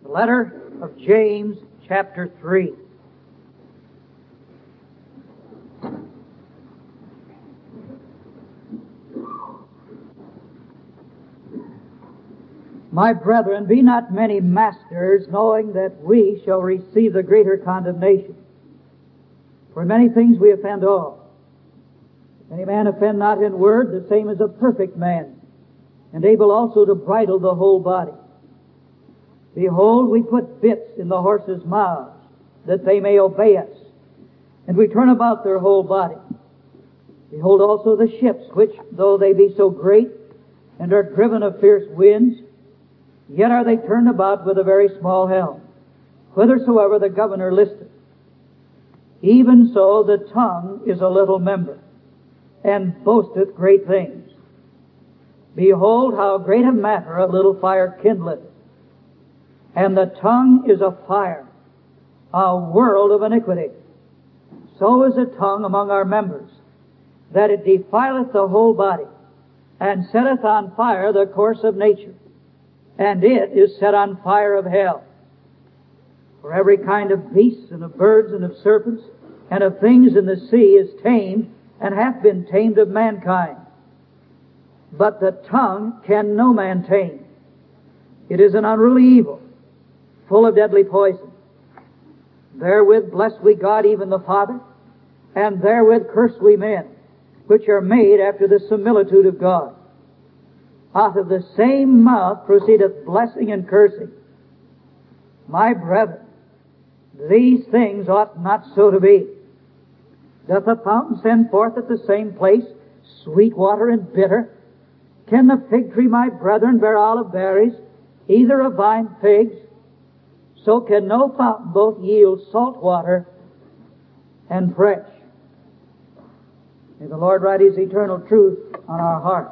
The letter of James, chapter 3. My brethren, be not many masters, knowing that we shall receive the greater condemnation. For in many things we offend all. If any man offend not in word, the same is a perfect man, and able also to bridle the whole body. Behold, we put bits in the horses' mouths, that they may obey us, and we turn about their whole body. Behold also the ships, which, though they be so great, and are driven of fierce winds, yet are they turned about with a very small helm, whithersoever the governor listeth. Even so the tongue is a little member, and boasteth great things. Behold, how great a matter a little fire kindleth. And the tongue is a fire, a world of iniquity. So is the tongue among our members, that it defileth the whole body, and setteth on fire the course of nature, and it is set on fire of hell. For every kind of beasts, and of birds, and of serpents, and of things in the sea is tamed, and hath been tamed of mankind. But the tongue can no man tame. It is an unruly evil, full of deadly poison. Therewith bless we God, even the Father, and therewith curse we men, which are made after the similitude of God. Out of the same mouth proceedeth blessing and cursing. My brethren, these things ought not so to be. Doth a fountain send forth at the same place sweet water and bitter? Can the fig tree, my brethren, bear olive berries, either a vine figs? So can no fountain both yield salt water and fresh. May the Lord write His eternal truth on our hearts.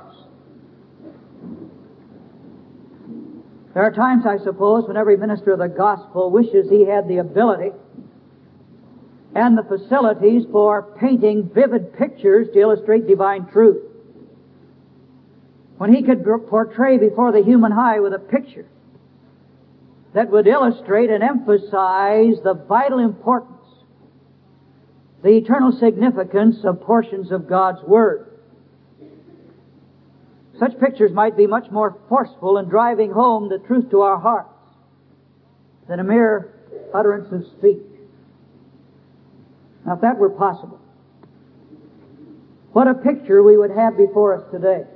There are times, I suppose, when every minister of the gospel wishes he had the ability and the facilities for painting vivid pictures to illustrate divine truth. When he could portray before the human eye with a picture that would illustrate and emphasize the vital importance, the eternal significance of portions of God's Word. Such pictures might be much more forceful in driving home the truth to our hearts than a mere utterance of speech. Now, if that were possible, what a picture we would have before us today.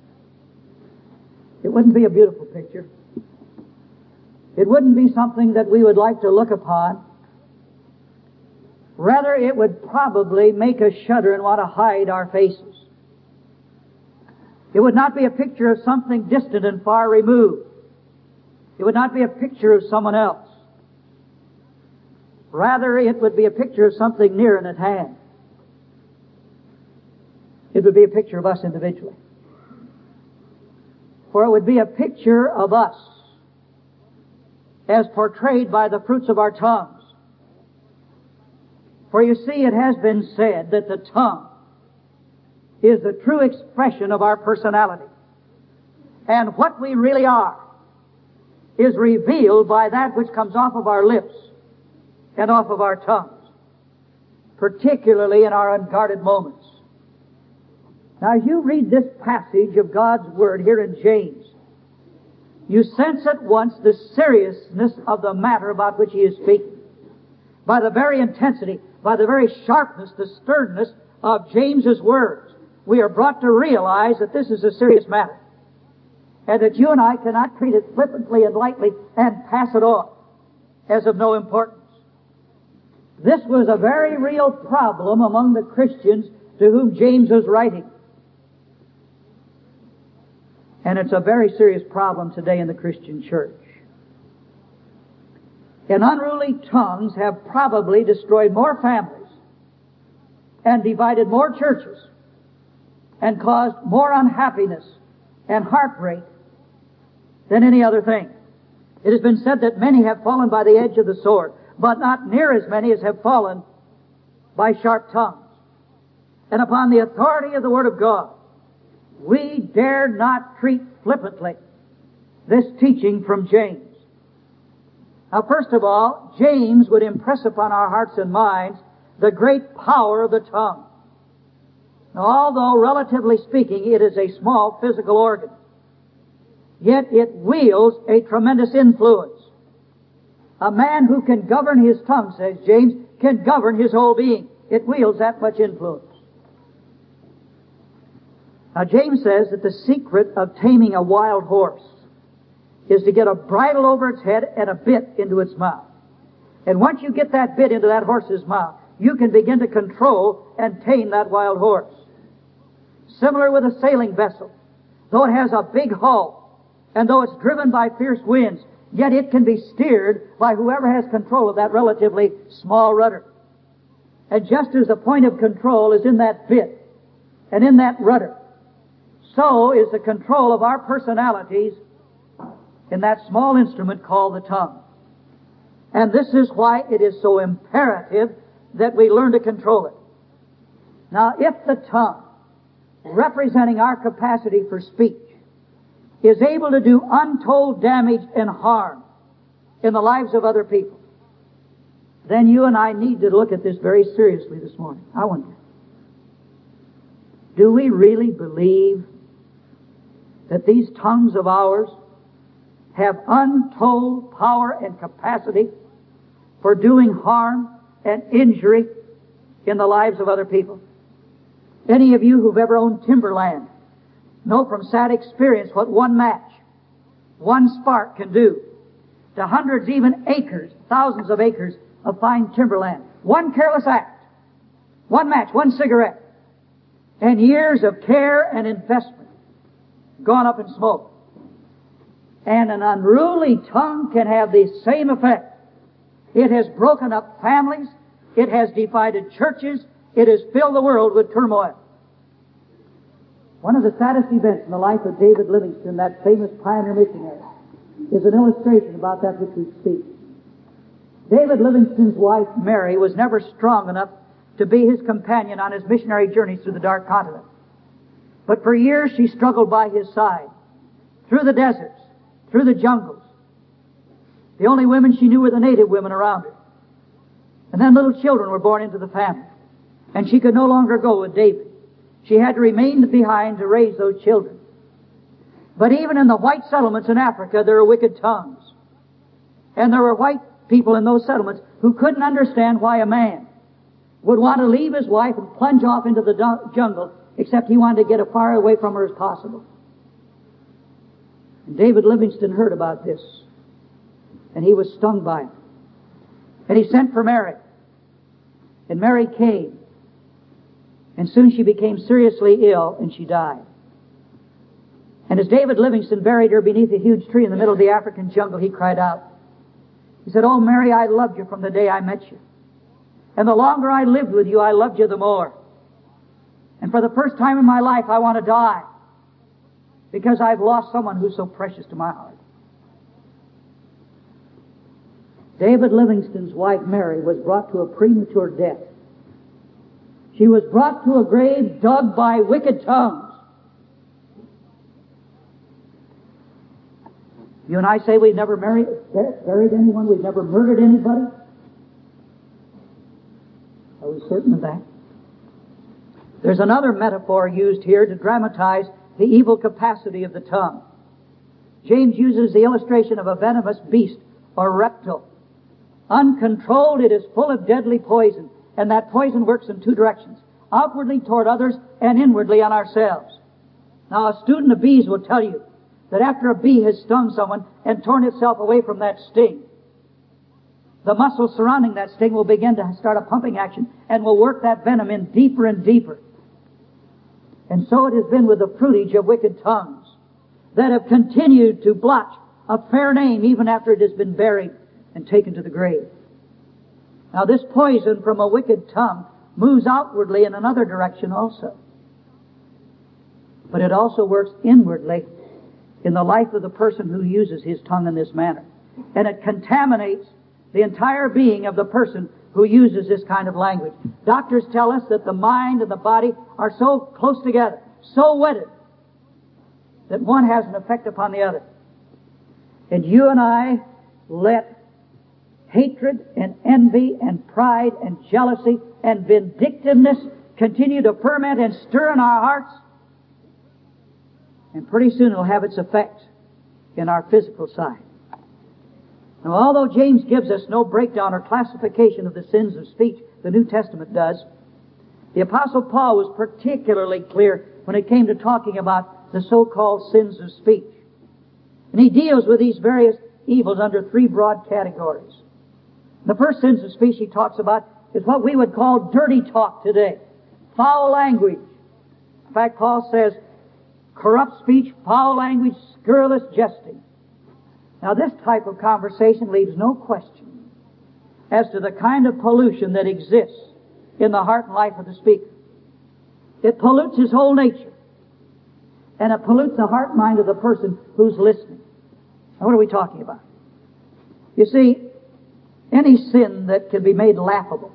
It wouldn't be a beautiful picture. It wouldn't be something that we would like to look upon. Rather, it would probably make us shudder and want to hide our faces. It would not be a picture of something distant and far removed. It would not be a picture of someone else. Rather, it would be a picture of something near and at hand. It would be a picture of us individually. For it would be a picture of us as portrayed by the fruits of our tongues. For you see, it has been said that the tongue is the true expression of our personality. And what we really are is revealed by that which comes off of our lips and off of our tongues, particularly in our unguarded moments. Now, as you read this passage of God's Word here in James, you sense at once the seriousness of the matter about which he is speaking. By the very intensity, by the very sharpness, the sternness of James's words, we are brought to realize that this is a serious matter, and that you and I cannot treat it flippantly and lightly and pass it off as of no importance. This was a very real problem among the Christians to whom James was writing. And it's a very serious problem today in the Christian church. And unruly tongues have probably destroyed more families and divided more churches and caused more unhappiness and heartbreak than any other thing. It has been said that many have fallen by the edge of the sword, but not near as many as have fallen by sharp tongues. And upon the authority of the Word of God, we dare not treat flippantly this teaching from James. Now, first of all, James would impress upon our hearts and minds the great power of the tongue. Now, although relatively speaking it is a small physical organ, yet it wields a tremendous influence. A man who can govern his tongue, says James, can govern his whole being. It wields that much influence. Now, James says that the secret of taming a wild horse is to get a bridle over its head and a bit into its mouth. And once you get that bit into that horse's mouth, you can begin to control and tame that wild horse. Similar with a sailing vessel. Though it has a big hull, and though it's driven by fierce winds, yet it can be steered by whoever has control of that relatively small rudder. And just as the point of control is in that bit and in that rudder, so is the control of our personalities in that small instrument called the tongue. And this is why it is so imperative that we learn to control it. Now, if the tongue, representing our capacity for speech, is able to do untold damage and harm in the lives of other people, then you and I need to look at this very seriously this morning. I wonder, do we really believe that these tongues of ours have untold power and capacity for doing harm and injury in the lives of other people? Any of you who've ever owned timberland know from sad experience what one match, one spark can do to hundreds, even acres, thousands of acres of fine timberland. One careless act, one match, one cigarette, and years of care and investment gone up in smoke. And an unruly tongue can have the same effect. It has broken up families. It has divided churches. It has filled the world with turmoil. One of the saddest events in the life of David Livingstone, that famous pioneer missionary, is an illustration about that which we speak. David Livingstone's wife, Mary, was never strong enough to be his companion on his missionary journeys through the Dark Continent. But for years she struggled by his side, through the deserts, through the jungles. The only women she knew were the native women around her. And then little children were born into the family. And she could no longer go with David. She had to remain behind to raise those children. But even in the white settlements in Africa, there were wicked tongues. And there were white people in those settlements who couldn't understand why a man would want to leave his wife and plunge off into the jungle, except he wanted to get as far away from her as possible. And David Livingstone heard about this, and he was stung by it. And he sent for Mary. And Mary came. And soon she became seriously ill, and she died. And as David Livingstone buried her beneath a huge tree in the middle of the African jungle, he cried out. He said, "Oh, Mary, I loved you from the day I met you. And the longer I lived with you, I loved you the more. And for the first time in my life, I want to die, because I've lost someone who's so precious to my heart." David Livingstone's wife, Mary, was brought to a premature death. She was brought to a grave dug by wicked tongues. You and I say we've never buried anyone, we've never murdered anybody. Are we certain of that? There's another metaphor used here to dramatize the evil capacity of the tongue. James uses the illustration of a venomous beast or reptile. Uncontrolled, it is full of deadly poison, and that poison works in two directions, outwardly toward others and inwardly on ourselves. Now, a student of bees will tell you that after a bee has stung someone and torn itself away from that sting, the muscles surrounding that sting will begin to start a pumping action and will work that venom in deeper and deeper. And so it has been with the fruitage of wicked tongues that have continued to blotch a fair name even after it has been buried and taken to the grave. Now, this poison from a wicked tongue moves outwardly in another direction also. But it also works inwardly in the life of the person who uses his tongue in this manner. And it contaminates the entire being of the person who uses this kind of language. Doctors tell us that the mind and the body are so close together, so wedded, that one has an effect upon the other. And you and I let hatred and envy and pride and jealousy and vindictiveness continue to ferment and stir in our hearts. And pretty soon it'll have its effect in our physical side. Now, although James gives us no breakdown or classification of the sins of speech, the New Testament does, the Apostle Paul was particularly clear when it came to talking about the so-called sins of speech. And he deals with these various evils under three broad categories. The first sins of speech he talks about is what we would call dirty talk today. Foul language. In fact, Paul says, corrupt speech, foul language, scurrilous jesting. Now, this type of conversation leaves no question as to the kind of pollution that exists in the heart and life of the speaker. It pollutes his whole nature. And it pollutes the heart and mind of the person who's listening. Now, what are we talking about? You see, any sin that can be made laughable,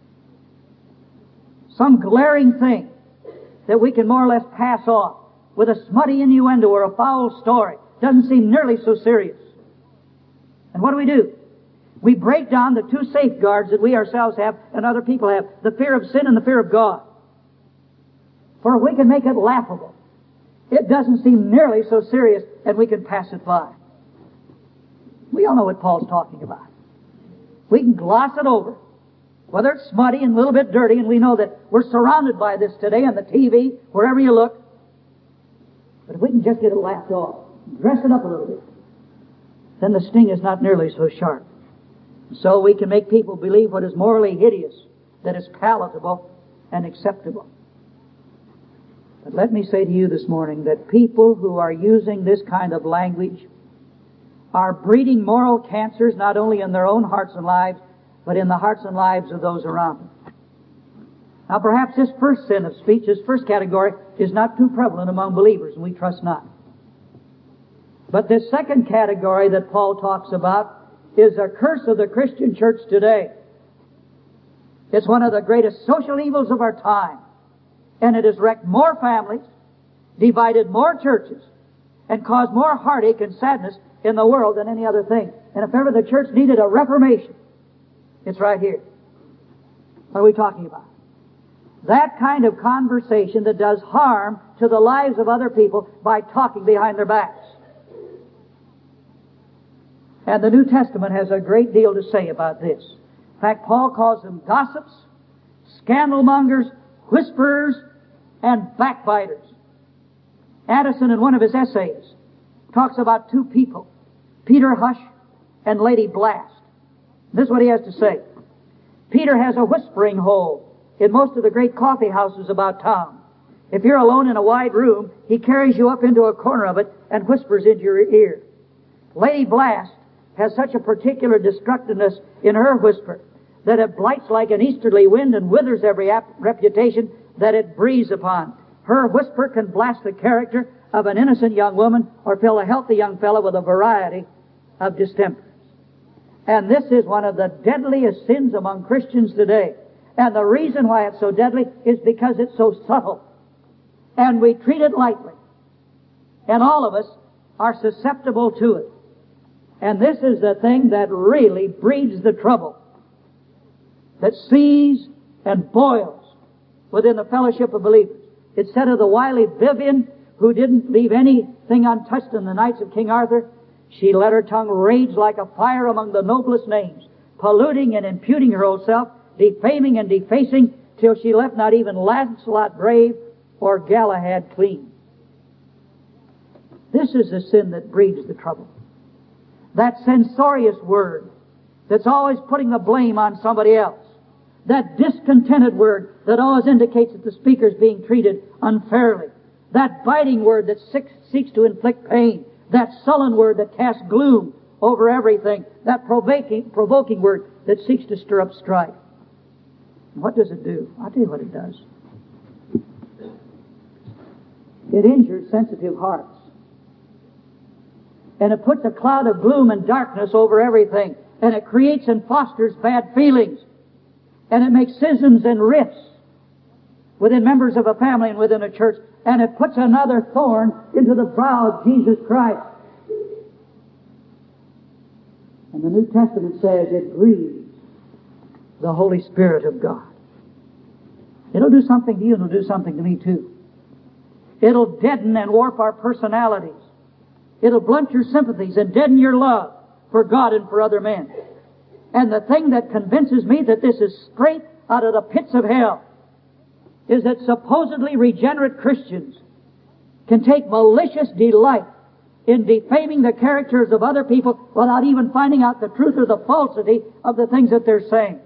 some glaring thing that we can more or less pass off with a smutty innuendo or a foul story, doesn't seem nearly so serious. And what do? We break down the two safeguards that we ourselves have and other people have, the fear of sin and the fear of God. For if we can make it laughable, it doesn't seem nearly so serious, and we can pass it by. We all know what Paul's talking about. We can gloss it over, whether it's smutty and a little bit dirty, and we know that we're surrounded by this today on the TV, wherever you look. But if we can just get it laughed off, dress it up a little bit, then the sting is not nearly so sharp. So we can make people believe what is morally hideous, that is palatable and acceptable. But let me say to you this morning that people who are using this kind of language are breeding moral cancers not only in their own hearts and lives, but in the hearts and lives of those around them. Now perhaps this first sin of speech, this first category, is not too prevalent among believers, and we trust not. But this second category that Paul talks about is a curse of the Christian church today. It's one of the greatest social evils of our time. And it has wrecked more families, divided more churches, and caused more heartache and sadness in the world than any other thing. And if ever the church needed a reformation, it's right here. What are we talking about? That kind of conversation that does harm to the lives of other people by talking behind their backs. And the New Testament has a great deal to say about this. In fact, Paul calls them gossips, scandalmongers, whisperers, and backbiters. Addison, in one of his essays, talks about two people, Peter Hush and Lady Blast. This is what he has to say. Peter has a whispering hole in most of the great coffee houses about town. If you're alone in a wide room, he carries you up into a corner of it and whispers into your ear. Lady Blast has such a particular destructiveness in her whisper that it blights like an easterly wind and withers every reputation that it breathes upon. Her whisper can blast the character of an innocent young woman or fill a healthy young fellow with a variety of distempers. And this is one of the deadliest sins among Christians today. And the reason why it's so deadly is because it's so subtle. And we treat it lightly. And all of us are susceptible to it. And this is the thing that really breeds the trouble that seethes and boils within the fellowship of believers. It's said of the wily Vivian, who didn't leave anything untouched in the Knights of King Arthur, she let her tongue rage like a fire among the noblest names, polluting and imputing her own self, defaming and defacing, till she left not even Lancelot brave or Galahad clean. This is the sin that breeds the trouble. That censorious word that's always putting the blame on somebody else. That discontented word that always indicates that the speaker's being treated unfairly. That biting word that seeks to inflict pain. That sullen word that casts gloom over everything. That provoking word that seeks to stir up strife. And what does it do? I'll tell you what it does. It injures sensitive hearts. And it puts a cloud of gloom and darkness over everything. And it creates and fosters bad feelings. And it makes schisms and rifts within members of a family and within a church. And it puts another thorn into the brow of Jesus Christ. And the New Testament says it grieves the Holy Spirit of God. It'll do something to you and it'll do something to me too. It'll deaden and warp our personalities. It'll blunt your sympathies and deaden your love for God and for other men. And the thing that convinces me that this is straight out of the pits of hell is that supposedly regenerate Christians can take malicious delight in defaming the characters of other people without even finding out the truth or the falsity of the things that they're saying.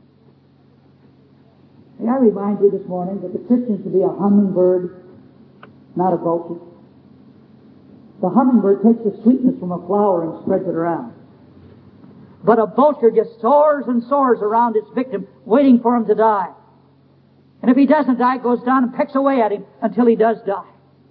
May I remind you this morning that the Christian should be a hummingbird, not a vulture. The hummingbird takes the sweetness from a flower and spreads it around. But a vulture just soars and soars around its victim, waiting for him to die. And if he doesn't die, it goes down and pecks away at him until he does die.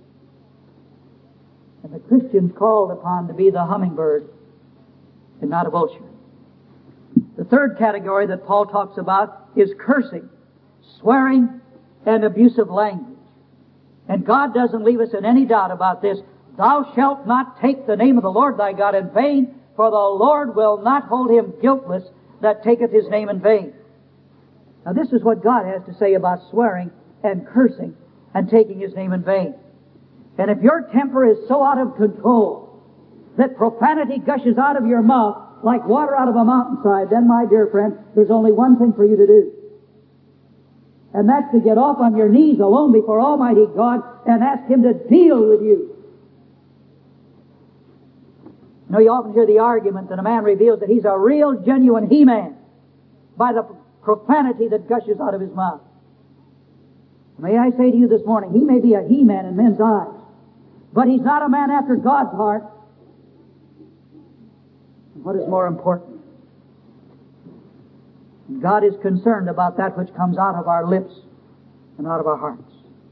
And the Christian's called upon to be the hummingbird and not a vulture. The third category that Paul talks about is cursing, swearing, and abusive language. And God doesn't leave us in any doubt about this. Thou shalt not take the name of the Lord thy God in vain, for the Lord will not hold him guiltless that taketh his name in vain. Now this is what God has to say about swearing and cursing and taking his name in vain. And if your temper is so out of control that profanity gushes out of your mouth like water out of a mountainside, then, my dear friend, there's only one thing for you to do. And that's to get off on your knees alone before Almighty God and ask Him to deal with you. You know, you often hear the argument that a man reveals that he's a real, genuine He-Man by the profanity that gushes out of his mouth. May I say to you this morning, he may be a He-Man in men's eyes, but he's not a man after God's heart. What is more important? God is concerned about that which comes out of our lips and out of our hearts.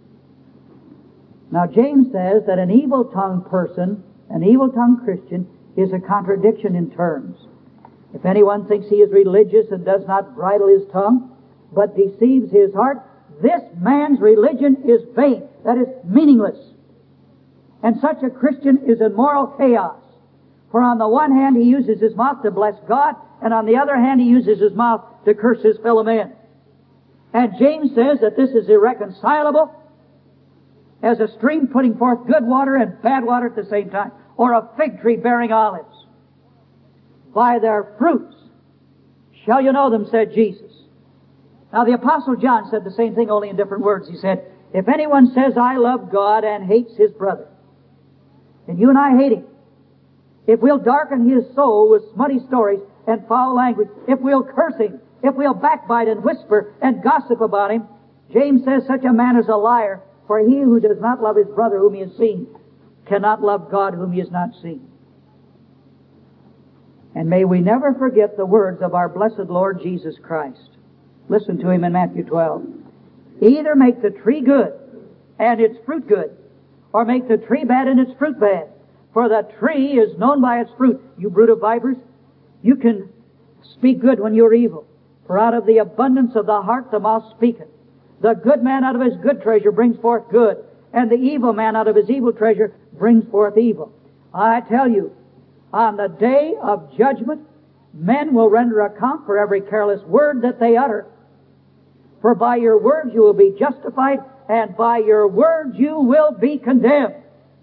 Now, James says that an evil-tongued person, an evil-tongued Christian, is a contradiction in terms. If anyone thinks he is religious and does not bridle his tongue, but deceives his heart, this man's religion is vain. That is meaningless. And such a Christian is in moral chaos. For on the one hand, he uses his mouth to bless God, and on the other hand, he uses his mouth to curse his fellow men. And James says that this is irreconcilable as a stream putting forth good water and bad water at the same time, or a fig tree bearing olives. By their fruits shall you know them, said Jesus. Now the Apostle John said the same thing, only in different words. He said, if anyone says, I love God, and hates his brother, and you and I hate him, if we'll darken his soul with smutty stories and foul language, if we'll curse him, if we'll backbite and whisper and gossip about him, James says such a man is a liar, for he who does not love his brother whom he has seen cannot love God whom he has not seen. And may we never forget the words of our blessed Lord Jesus Christ. Listen to him in Matthew 12. Either make the tree good and its fruit good, or make the tree bad and its fruit bad. For the tree is known by its fruit. You brood of vipers, you can speak good when you're evil. For out of the abundance of the heart the mouth speaketh. The good man out of his good treasure brings forth good, and the evil man out of his evil treasure brings forth evil. I tell you, on the day of judgment, men will render account for every careless word that they utter. For by your words you will be justified, and by your words you will be condemned.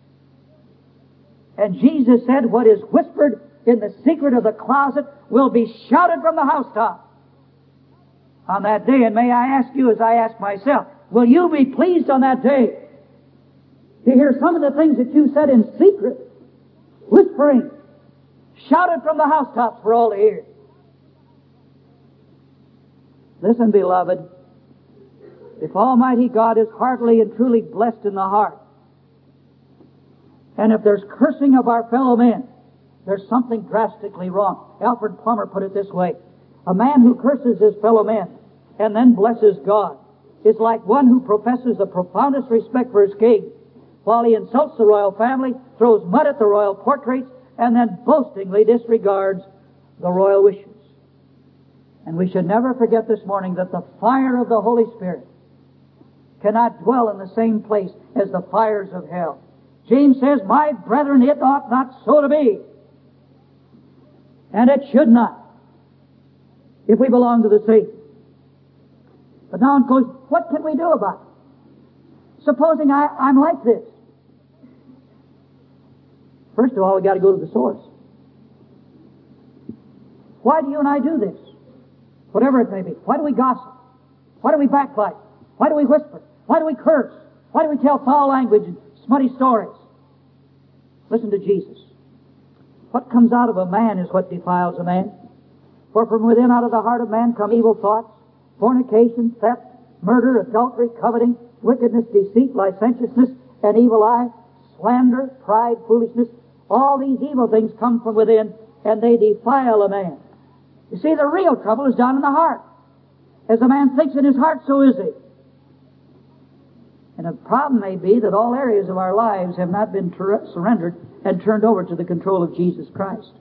And Jesus said, what is whispered in the secret of the closet will be shouted from the housetop on that day. And may I ask you, as I ask myself, will you be pleased on that day to hear some of the things that you said in secret, whispering, shouted from the housetops for all to hear? Listen, beloved, if Almighty God is heartily and truly blessed in the heart, and if there's cursing of our fellow men, there's something drastically wrong. Alfred Plummer put it this way: a man who curses his fellow men and then blesses God is like one who professes the profoundest respect for his king, while he insults the royal family, throws mud at the royal portraits, and then boastingly disregards the royal wishes. And we should never forget this morning that the fire of the Holy Spirit cannot dwell in the same place as the fires of hell. James says, my brethren, it ought not so to be. And it should not, if we belong to the Savior. But now it goes, what can we do about it? Supposing I'm like this. First of all, we've got to go to the source. Why do you and I do this? Whatever it may be. Why do we gossip? Why do we backbite? Why do we whisper? Why do we curse? Why do we tell foul language and smutty stories? Listen to Jesus. What comes out of a man is what defiles a man. For from within, out of the heart of man, come evil thoughts, fornication, theft, murder, adultery, coveting, wickedness, deceit, licentiousness, an evil eye, slander, pride, foolishness. All these evil things come from within, and they defile a man. You see, the real trouble is down in the heart. As a man thinks in his heart, so is he. And the problem may be that all areas of our lives have not been surrendered and turned over to the control of Jesus Christ.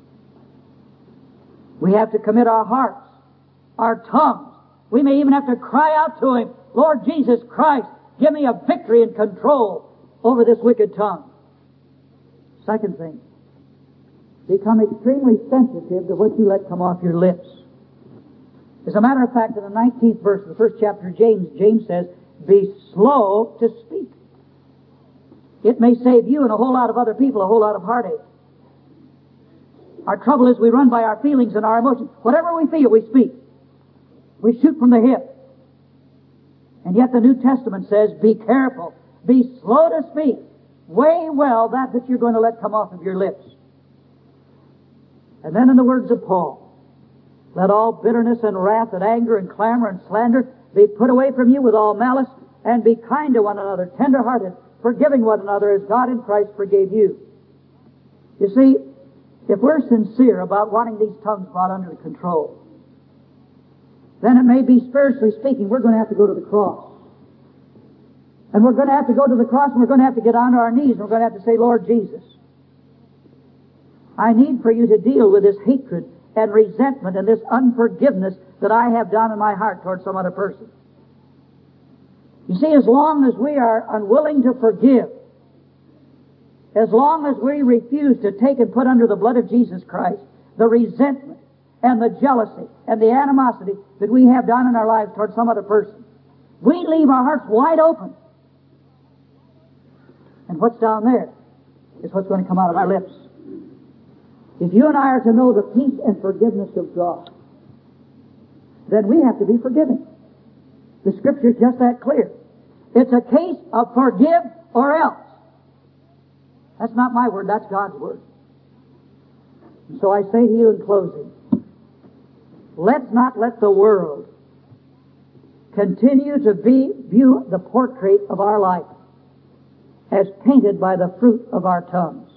We have to commit our hearts, our tongues. We may even have to cry out to Him, Lord Jesus Christ, give me a victory and control over this wicked tongue. Second thing, become extremely sensitive to what you let come off your lips. As a matter of fact, in the 19th verse of the first chapter of James says, be slow to speak. It may save you and a whole lot of other people a whole lot of heartache. Our trouble is we run by our feelings and our emotions. Whatever we feel, we speak. We shoot from the hip. And yet the New Testament says, be careful. Be slow to speak. Weigh well that you're going to let come off of your lips. And then in the words of Paul, let all bitterness and wrath and anger and clamor and slander be put away from you with all malice, and be kind to one another, tender-hearted, forgiving one another as God in Christ forgave you. You see, if we're sincere about wanting these tongues brought under control, then it may be, spiritually speaking, we're going to have to go to the cross. And we're going to have to go to the cross, and we're going to have to get on our knees, and we're going to have to say, Lord Jesus, I need for you to deal with this hatred and resentment and this unforgiveness that I have down in my heart towards some other person. You see, as long as we are unwilling to forgive, as long as we refuse to take and put under the blood of Jesus Christ the resentment and the jealousy and the animosity that we have down in our lives towards some other person, we leave our hearts wide open. And what's down there is what's going to come out of our lips. If you and I are to know the peace and forgiveness of God, then we have to be forgiving. The Scripture is just that clear. It's a case of forgive or else. That's not my word, that's God's word. And so I say to you in closing, let's not let the world continue to view the portrait of our life as painted by the fruit of our tongues.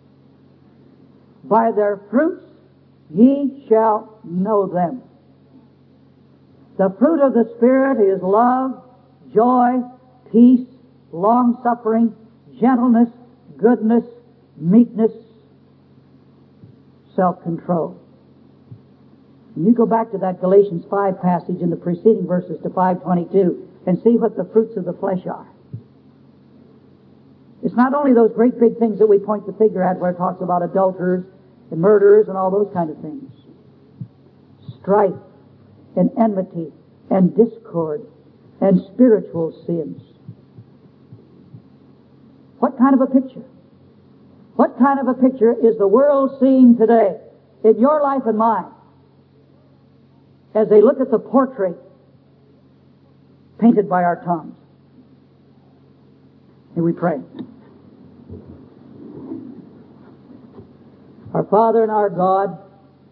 By their fruits ye shall know them. The fruit of the Spirit is love, joy, peace, long-suffering, gentleness, goodness, meekness, self-control. And you go back to that Galatians 5 passage in the preceding verses to 5:22 and see what the fruits of the flesh are. It's not only those great big things that we point the finger at where it talks about adulterers and murderers and all those kind of things. Strife and enmity and discord and spiritual sins. What kind of a picture? What kind of a picture is the world seeing today in your life and mine as they look at the portrait painted by our tongues? Here we pray. Our Father and our God,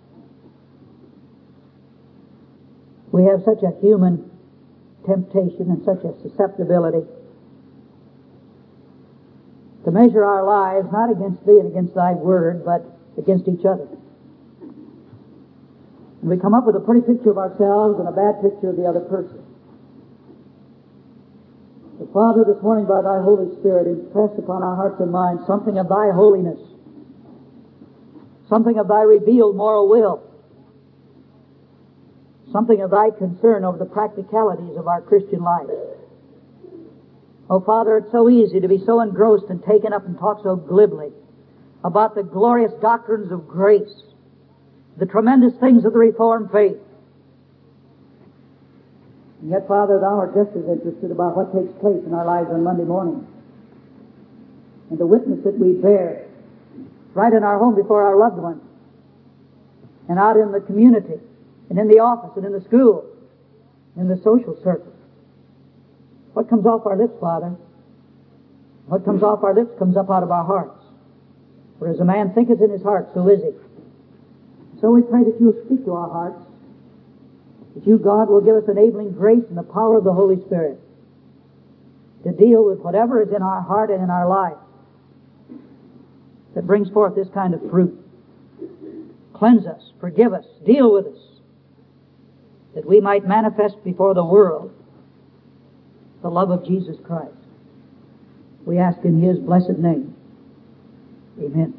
we have such a human temptation and such a susceptibility to measure our lives not against Thee and against Thy Word, but against each other. And we come up with a pretty picture of ourselves and a bad picture of the other person. But Father, this morning by Thy Holy Spirit, impress upon our hearts and minds something of Thy holiness, something of Thy revealed moral will, something of Thy concern over the practicalities of our Christian life. Oh, Father, it's so easy to be so engrossed and taken up and talk so glibly about the glorious doctrines of grace the tremendous things of the Reformed faith. And yet, Father, Thou art just as interested about what takes place in our lives on Monday morning, and the witness that we bear right in our home before our loved ones, and out in the community, and in the office, and in the school, in the social circle. What comes off our lips, Father? What comes off our lips comes up out of our hearts. For as a man thinketh in his heart, so is he. So we pray that You'll speak to our hearts, that You, God, will give us enabling grace and the power of the Holy Spirit to deal with whatever is in our heart and in our life that brings forth this kind of fruit. Cleanse us, forgive us, deal with us, that we might manifest before the world the love of Jesus Christ. We ask in His blessed name. Amen.